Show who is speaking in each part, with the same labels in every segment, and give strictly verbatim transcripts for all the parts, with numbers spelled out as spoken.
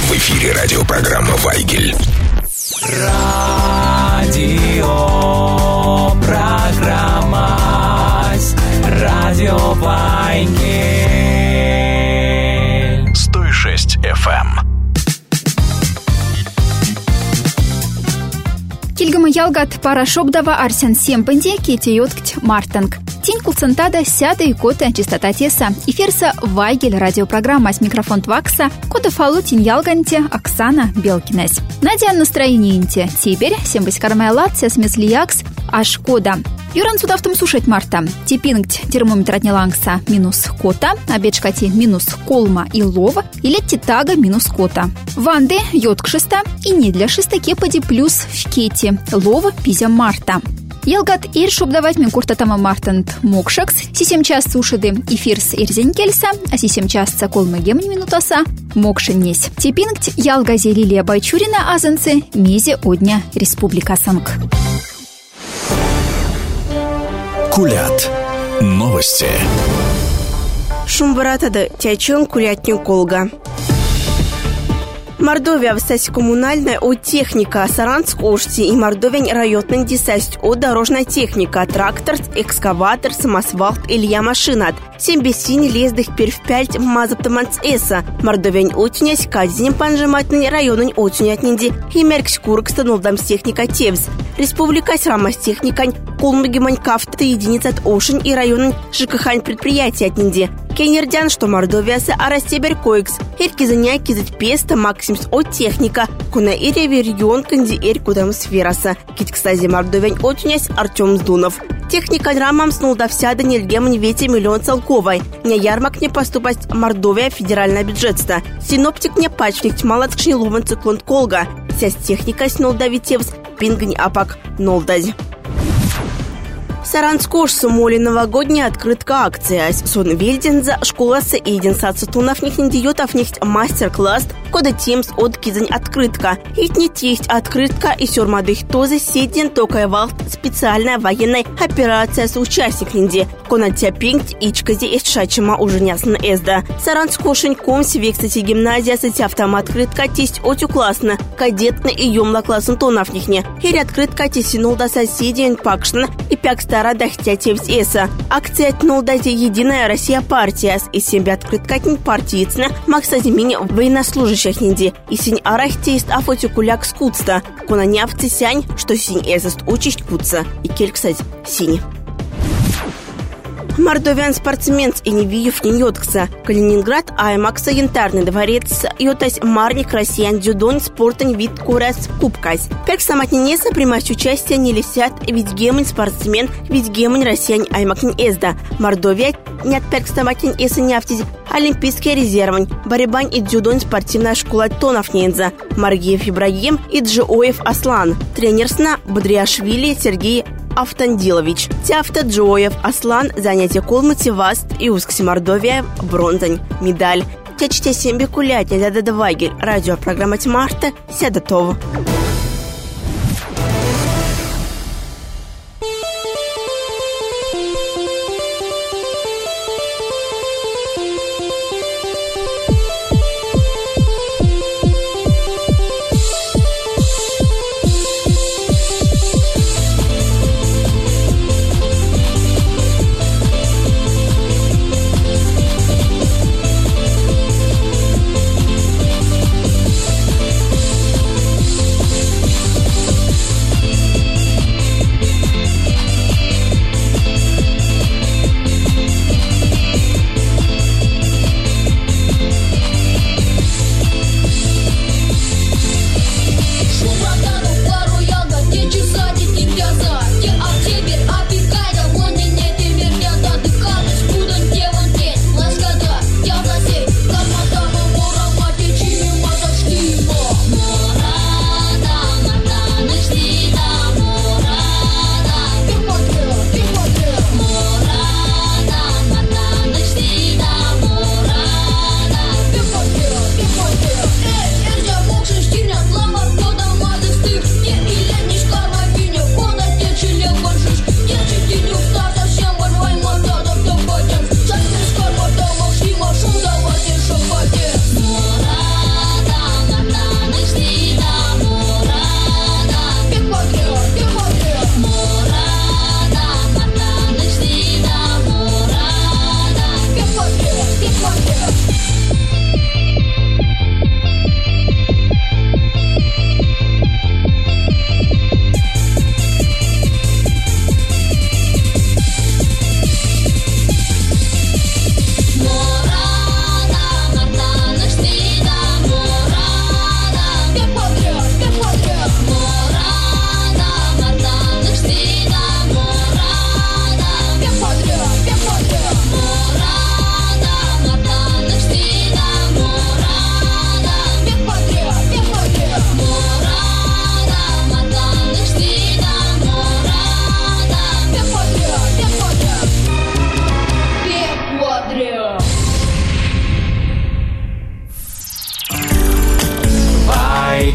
Speaker 1: В эфире радиопрограмма «Вайгель».
Speaker 2: Радио программа Радио Вайгель.
Speaker 1: сто шесть эф эм.
Speaker 3: Кильгама ялгат пара шобдава арсен семпенде кете йоткт мартанг. Тень кулцентада сяда и кота чистота теса. Эфирса Вайгель радиопрограмма с микрофон Твакса. Кота фалу тень ялганте Оксана Белкинес. Надя настроение инте. Теперь сембась кармая латция смеслиякс аж кода. Юран судавтом слушать марта. Типингт термометр отнялангса минус кота, обечкати минус колма и лова, или титага минус кота. Ванды йотк шеста и не для шеста кепади плюс в кете, лова пизя марта. Елгат ир шобдавать мен куртатама мартант мокшакс, сисем час сушиды эфирс ирзенкельса, а сисем час колма гемни минутаса мокшеннес. Типингт ялгазе Лилия Байчурина азанцы мезе одня республикасанг.
Speaker 1: Кулят. Новости.
Speaker 4: Шумбаратада тячон кулятню колга. Мордовия встать коммунальная о техника Саранск ошти и Мордовень районный десять о дорожная техника трактор, экскаватор, самосвалт Илья машинат. Семь бессини лездых первпяльт мазаптаманц эса. Мордовень отнять казнем панжиматный районный отнять нинди. И меркс курк станулдам техника тевз. Республика срамас техникань колмыгимань кафта единиц от ошень и районный ЖКХ предприятия от нинди. Кенердян, что Мордовия с арастебер коикс. Эрки заняки зать песта максимс от техника. Куна иреви регион канди эр кудам сфераса. Кит, кстати, Мордовень отнять Артем Сдунов. Техника рамам снулда всяда нельгемань вети миллион целковой. Не ярмак не поступать Мордовия федеральная бюджетста. Синоптик не пачфликт малацкший лован циклон колга. Вся техника снулда витевс пингни апак нолдази. Саранскош сумоли новогодняя открытка акция. Сон Вильденза, школа с Эйденса Цутунов них не дает них мастер-класс, кода Тимс от Кизань открытка. Их не тесть открытка и сюрмадых тоже седен токая валт специальная военная операция с участниками. Конатя пинкт ичкази эшачима уже нясна эзда. Саранскошень комси вексати гимназия сати автомат открытка тесть отю классно. Кадетный и юмла классом тонов них не. Или открытка тесинул до соседей пакшна и пякста Радахтятевс эса. Акция тнулдази Единая Россия партия с семь открыткатень партийцна максази мини военнослужащих нинди. И синь арахтеист афотикуляк скутста. Куна нявцы сянь, что синь эсаст учить кутса. И кель, кстати, синь. Мордовян спортсмен и не виев не йоткса. Калининград аймакса янтарный дворец йотась марник россиян дзюдон спортань вид курас кубкась. Перк самотненеса примать участие не лисят ведь гемань спортсмен ведь гемань россиян аймак не эзда. Мордовия нет перк самотнен эса нефтизи. Олимпийский резервань, барибань и дзюдон спортивная школа тонов ненза. Маргиев Ибрагим и Джоев Аслан. Тренер сна Бодриашвили Сергей Автандилович. Тяфта Джоев Аслан, занятие колмати васт и ускси Мордовия, бронзань, медаль. Тячте семби кулять, я да Вайгель, радиопрограмма Марта, сядатова.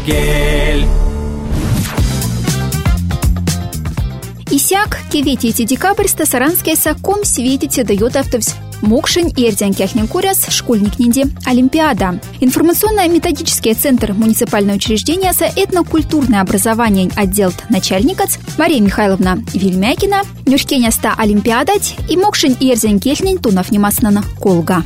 Speaker 2: Вайгель.
Speaker 3: Исяк, кеветите декабрьста саранская саком светите дает автовс Мокшень и Эрдянкяхнин Куряс, школьник Нинди, Олимпиада. Информационно-методический центр муниципального учреждения со этнокультурное образование отдел начальникац Мария Михайловна Вильмякина, Нюшкеняста Олимпиадать и Мокшень и Эрдянкяхнин Тунов Немаснана Колга.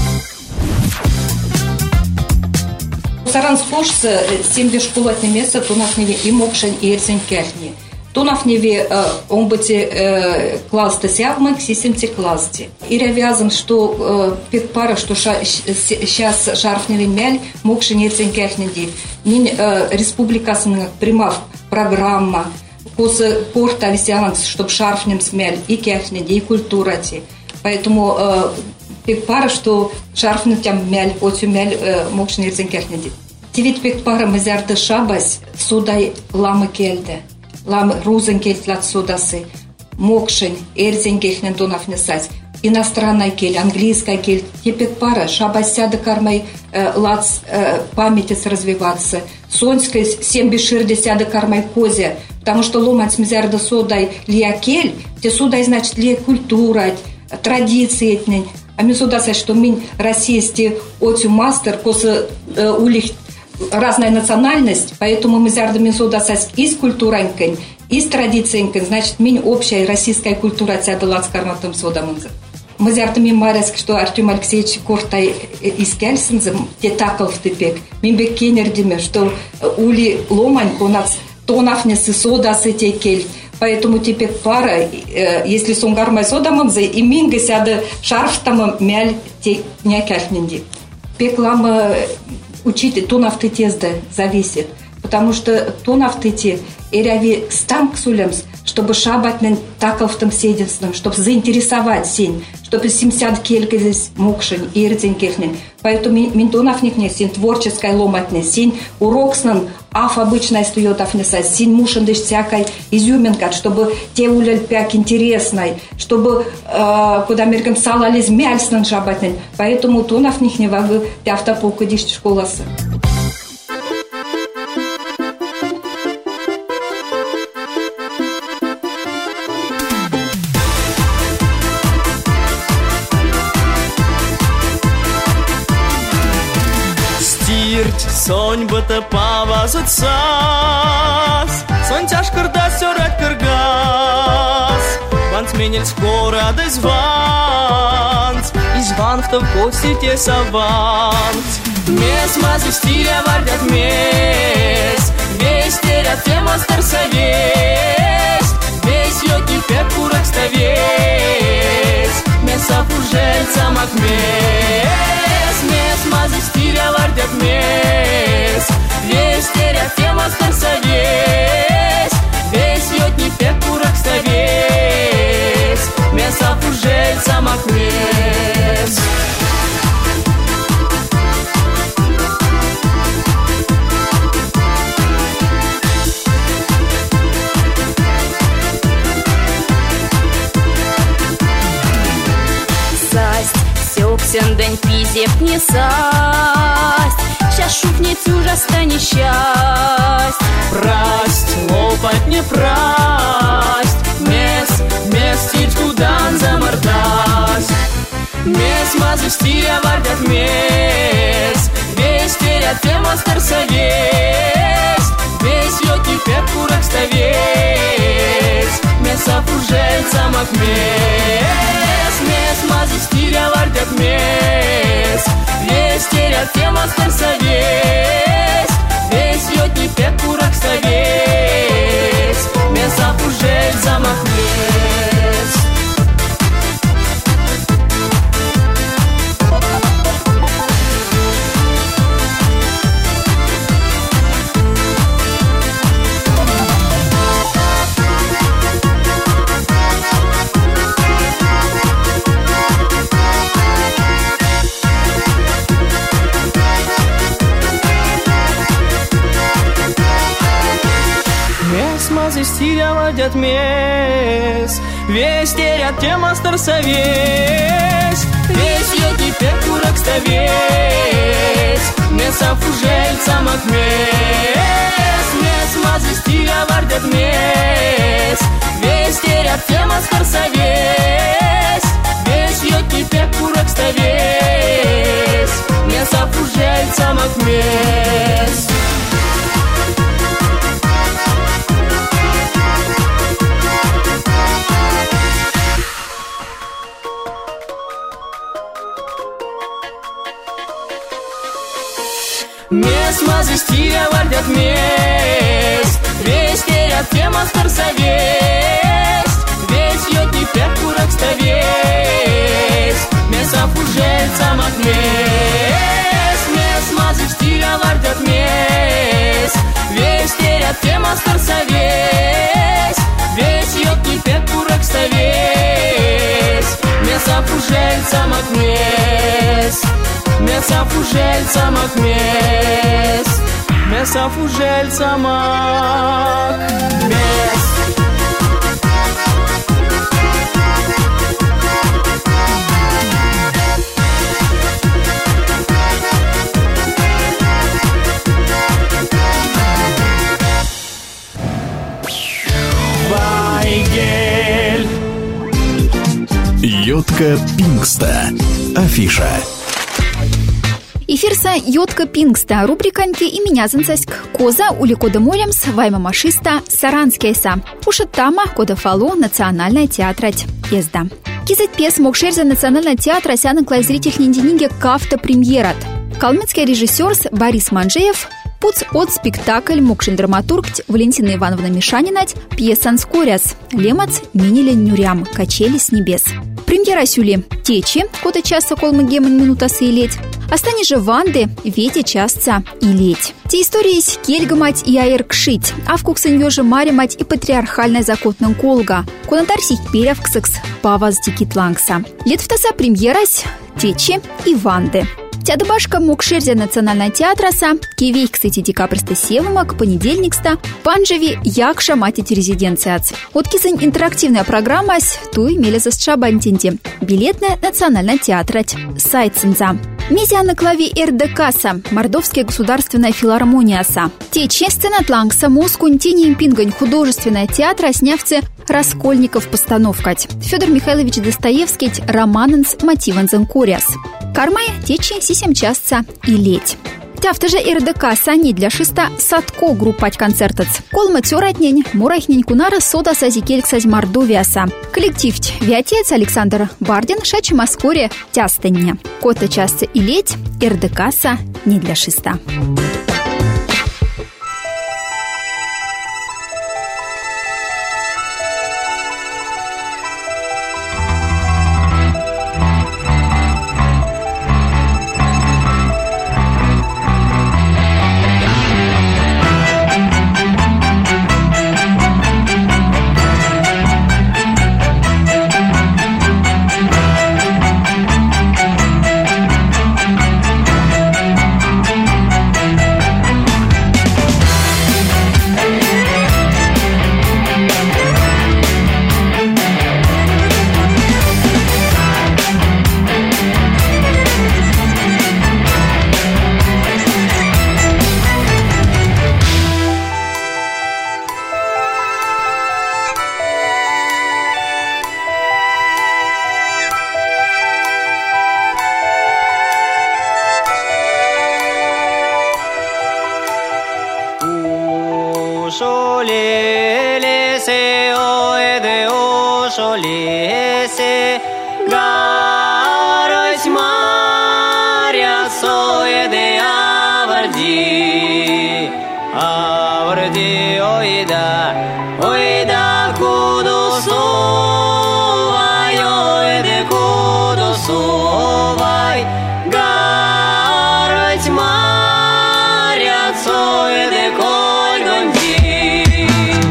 Speaker 5: Саранскошса семьдесят школотный место Тунавневе и Мокшень и Эрдянкяхни. Тунавневе он быть класс-то сявмак, сисемте класс-те. И ревязан, что пек пара, что сейчас шарфневе мяль, Мокшень и Эрдянкяхни. Нин республикасының примав программа, косы порта висянанс, чтоб шарфнем смяль и кяхни, и культурати. Поэтому пек пара, что шарфнем тям мяль, отю мяль, Мокшень и Эрдянкяхни. Тивит пек пара мазярды шабась, судай ламы кельде. Лам рузенкельт лат судасы, Мокшень, Эрдянкяхнин Тунавнесать, иностранная кель, английская кель, тепек пара, шабасяда кармай э, лац э, памятец развиваться, сонская семь беширдесяда кармай козе, потому что ломать мизярда судай лия кель, те судай значит лия культура, традиции этнень, а ми судасы, что минь российский отю мастер, косы э, улих разная национальность, поэтому мы зардами судасась и с культуранькой, и с традицией, значит, минь общая российская культура тяда лацкарматом судамынза. Мы зардами маряск, что Артем Алексеевич Кортай из Кельсинзем, те такал в тепек, мимбек кенердиме, что ули ломаньку у нас тонафнесы судасы те кель. Поэтому теперь пара, если сон гармай судамынза, и минга сяда шарф там мяль те някяхнинди. Пеклама учитель тон автотезда зависит, потому что тон автоте эрави стам ксулемс, чтобы шабатнен такал в том седенством, чтобы заинтересовать сень, чтобы семьдесят келька здесь Мокшень и Эрдянкяхнин. Поэтому минтонов них не сень творческая ломатная, сень урок снан, аф обычная стоит афнеса, сень мушен дышь всякой изюминка, чтобы те уляль пяк интересной, чтобы э, куда меркам салализ мяльснан шабатнен. Поэтому тонов них не вагы те автопока дишь школасы.
Speaker 2: Сонь быты павазыт сас, сонь тяжкырда сёрат кыргас. Ванс менель скоро да изванс, изванфта в гости те саванс. Мес мазы стиля вардят мес, весь терят те мастер совесть, весь йоти пек курак ставесть, меса пужель самак мес, мес мазы стиля вардят мес, весь терят те мастер совесть, весь йоти пек курак ставесть, меса пужель самак мес.
Speaker 6: Сендень пизев не састь, щас шухнет ужасно несчасть.
Speaker 2: Прасть, лопать не прасть, мес, местить кудан замордасть. Мес мазы стиля вардят мес, весь терят те мастер совесть, весь йоти пек курак ставесть, меса пужель самак мес, мес мазы стиля вардят мес, весь терят те мастер совесть, весь йоти пек курак ставесть, меса пужель самак мес. Стиля вадят мес, весь терят те мастер совесть, весь йоти пек курак ставесть, меса фужель самак мес. Mes mazas styria vardėt mes, vės terėt tiemas tarsa vės, vės joti pekų raksta vės, mes afuželcam akmės, mes mazas styria vardėt mes, vės terėt tiemas tarsa vės, vės joti pekų raksta vės, mes afuželcam akmės. Mes afuželcam akmės, mes afuželcam akmės. Vaigel.
Speaker 1: Йодка Пингста. Афиша.
Speaker 3: Эфирса Йодка Пингста, рубриканки и меня зенцаськ коза уликода молемс вайма машиста саранскейса. Уша тама кода фалу национальная театрать езда. Кизет пьес мокшерза национальная театра сяны клайзритель ниндининге кафта премьерат. Калмыцкий режиссер Борис Манжеев пуц от спектакль мокшин драматург Валентина Ивановна Мишанинать пьесан скоряс лемац минили нюрям качели с небес. Премьера сюли течи, кода часа колмы гемон минута сейлеть. Остани же ванды, вети частца и леть. Те истории с кельгамать и аэркшить, а в куксан ёжа маримать и патриархальная закотная колга. Конатар сих перевксакс паваз дикитлангса. Лет втаса премьерась течи и ванды. Тядыбашка мокшерзя национальная театраса, кивей, кстати, декабрьста севама, к понедельникста, панжеви якша матить резиденциац. От кизань интерактивная программа, ту имели за сшабантинти. Билетная национальная театрать. Сайт ценза. Мизия на клаве эр дэ ка-са, Мордовская государственная филармонияса. Тече сцена тлангса, Москунь, тени импингань, художественная театра, снявцы Раскольников постановкать. Федор Михайлович Достоевский, романенс мотиванзен куряс. Кармай, течи, сисем частца и леть. Тяфта же эр дэ ка-са не для шеста садко группать концертац. Колма тёратнень, мурахнень кунара сода сазикельк сазь Мордовияса. Коллектив Виотец Александр Бардин, шачи Москоре тястенне. Кота частца и леть, эр дэ ка-са не для шеста.
Speaker 2: Маря, цой де коль гонди.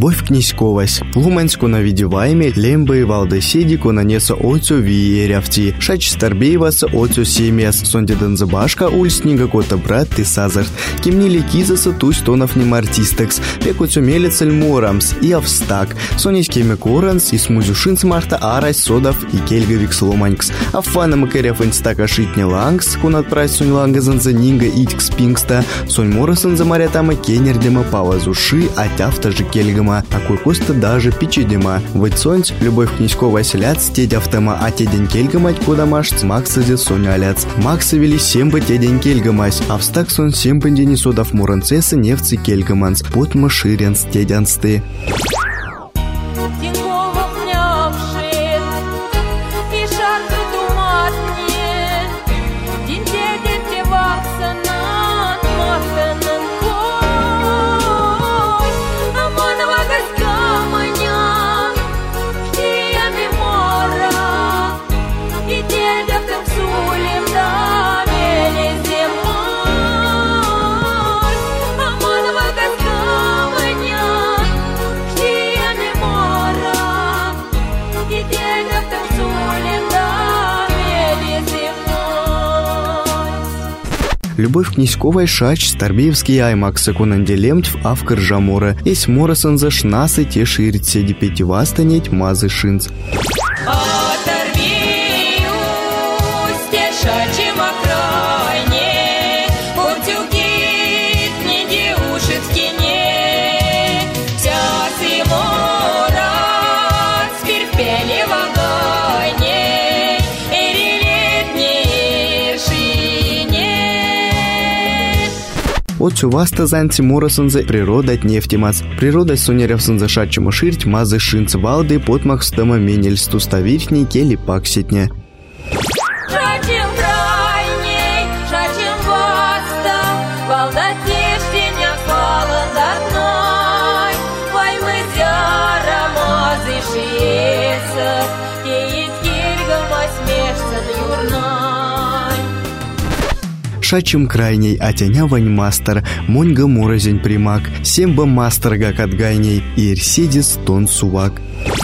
Speaker 7: Любовь князьковась. Луманську навідіваємі лембы валдеседику нанеса оцю виерявти. Шач старбееваса оцю семьяс. Сондедан забашка ульснига кота брат ты сазарт. Кемнили кизаса тусь тонов нем артистекс. Пекоцю мелецель морамс и австак. Сонечкеме коранс и смузюшинс марта арась содов и кельгавикс ломанькс. Аффана макарев инстака шитня лангс. Кунат прайс сунь лангазан за нинга итькс пингста. Сонь морасан за марятама кенердема павазуши, а тяфта же кельгама. А куйкоста даже пичидема. Вот сонь любовь князькова селяц тедь автома, а тедень кельгамать куда маш цмакса зе соня аляц. Макса вели семба тедень кельгамась, а встак сон сембанди не содов муранцеса невцы кельгаманс. Под маширенс тедянсты. Любовь князьковой шач старбеевский аймакса кунанде лемтв авкар жамора. Есь морасан за шнасы те ширит седи пяти вастанеть мазы шинц. Отцу васта занти моросанзе природа нефтимас. Природа сонеревсан за шатчему ширть мазы шинц валды потмах стама менель стуставиртни кели пакситня.
Speaker 2: Шачим крайней, шачим васта, валда тештиня холодной. Ваймы зяра мазы шиеса, кейт кельгама смешсан юрной.
Speaker 7: Шачим крайней, а тяня вань мастер, моньга морозень примак, семба мастерга катгайней, и ирседис тон сувак.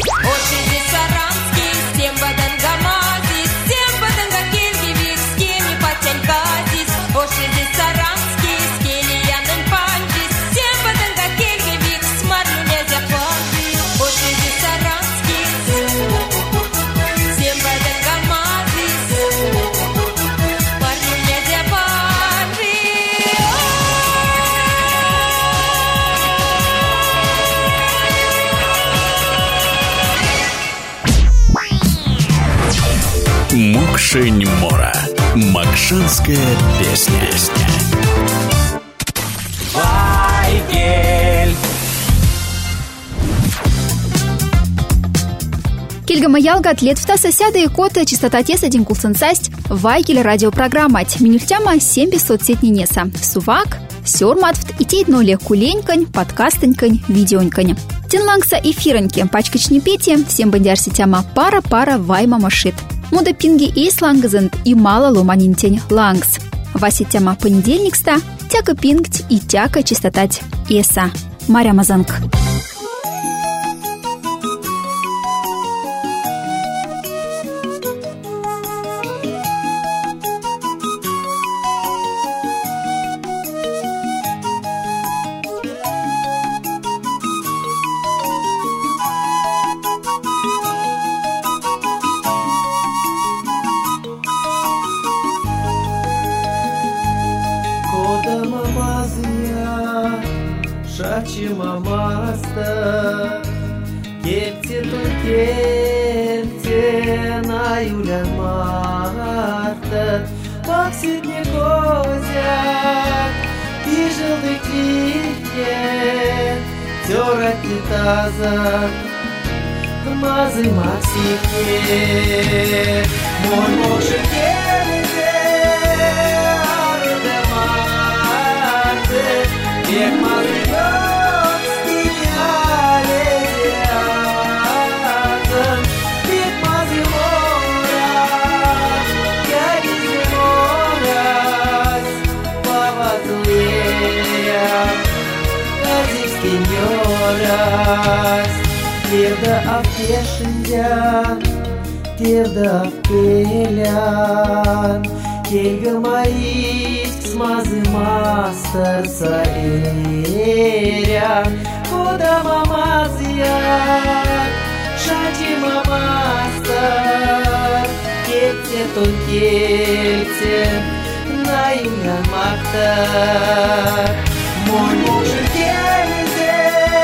Speaker 1: Мокшень мора. Макшанская песня.
Speaker 2: Вайгель.
Speaker 3: Кельгама ялга атлет втаса сяда и кота чистота теса день кулсенцасть Вайгель радиопрограмма минультяма семь бесот сетни неса. Сувак, сёрматвт и тейт ноле куленькань, подкастенькань, видеонькань. Тинлангса эфироньки, пачкачни пети, всем бандярси тяма пара-пара вайма машит. Мода пинги эйс лангазент и мало ломанинтень лангс. Васи тяма понедельникста, тяка пингть и тяка чистотать эса. Маря Мазанг.
Speaker 8: Мамаста, кепте ту кепте на юлян марта, паксит не козят, и желтый клике, терать не таза, мазы максике, мой мокший келезе, арде марте, век мазы. Señora Тирда афешиндян, тирда афпелян, Келгі маиск смазы мастырса эрян, Куда мамазиян, шачи мамастыр, Кетсе тон кетсе, наимян мақтыр. Мой мужик келзе,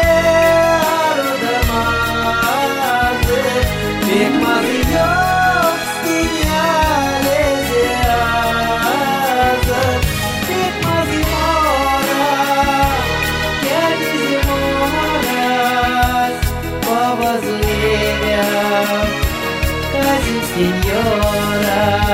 Speaker 8: арудамады, Бек мазы yok, стеня лезе азыр, Бек мазы мора, келгизе морас, Бабазу эря, казим сеньора.